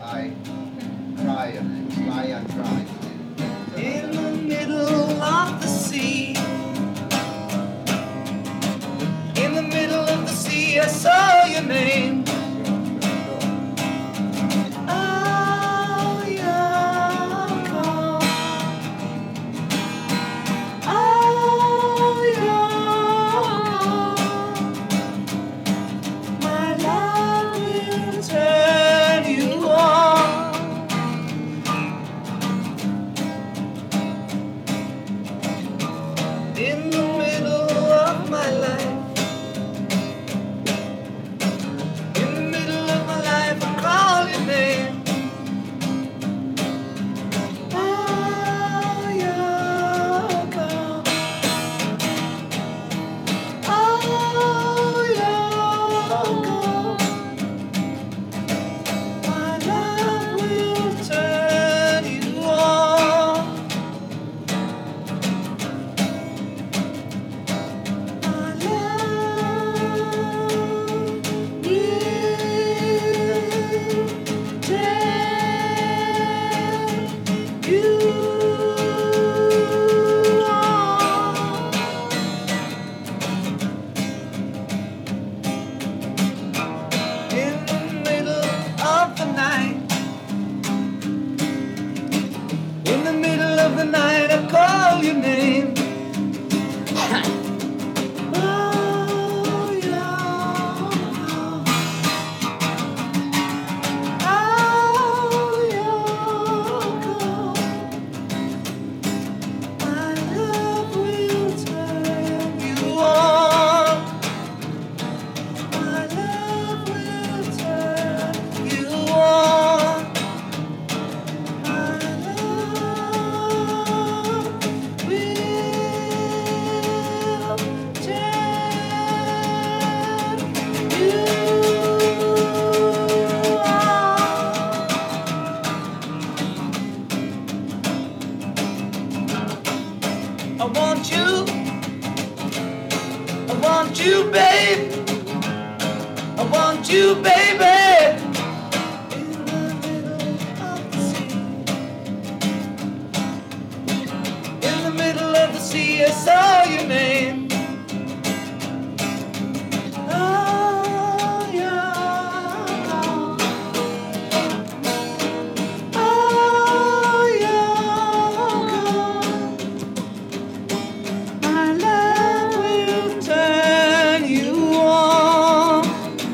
I cry and lie and cry. In the middle of the sea, in the middle of the sea, I saw your name. Oh, Yoko. Oh, Yoko. My love will turn you on. In the middle of my life, in the middle of my life, I call your name. Oh, Yoko. Oh, Yoko. My love will turn you on. My love will turn you on. In the middle of the night, in the middle of the night, I call your name. Oh, Yoko. Oh, Yoko. My love will turn you on. My love will turn you on. My love will turn you on. I want you, babe. I want you, baby. In the middle of the sea, in the middle of the sea, I saw your name. Oh, Yoko. Oh, Yoko. My love will turn you on.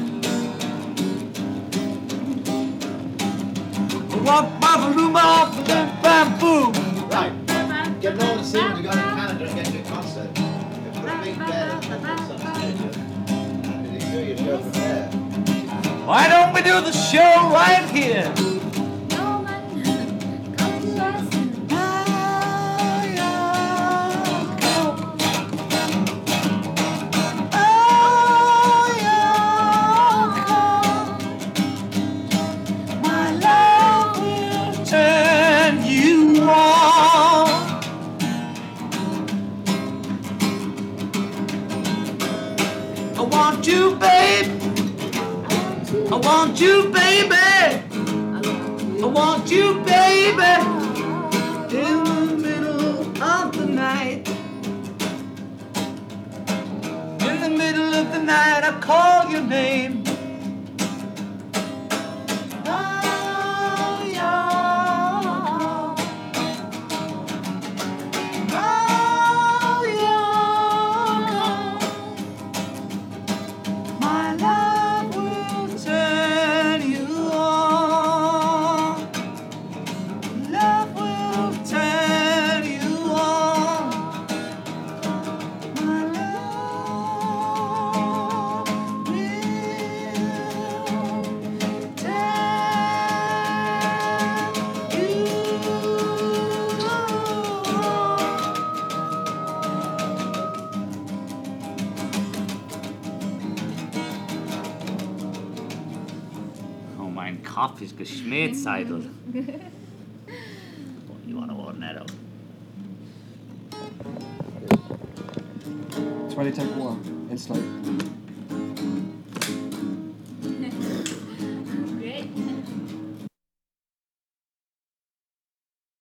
Walk by the room off the bamboo. Right. Get all the singing to go to Canada and get your concert. You put a big bed and put something in it. And you do your show from there. Why don't we do the show right here? No one come to us. My love will turn you on. I want you, babe. I want you, baby. I want you, baby. In the middle of the night. In the middle of the night, I call your name. Oh, Yoko. Oh, Yoko. My love will turn you on. Love will turn you on. My love will Oh, mein Kopf ist geschmiert, Seidel. You want to warm that up? 20 take 1. It's like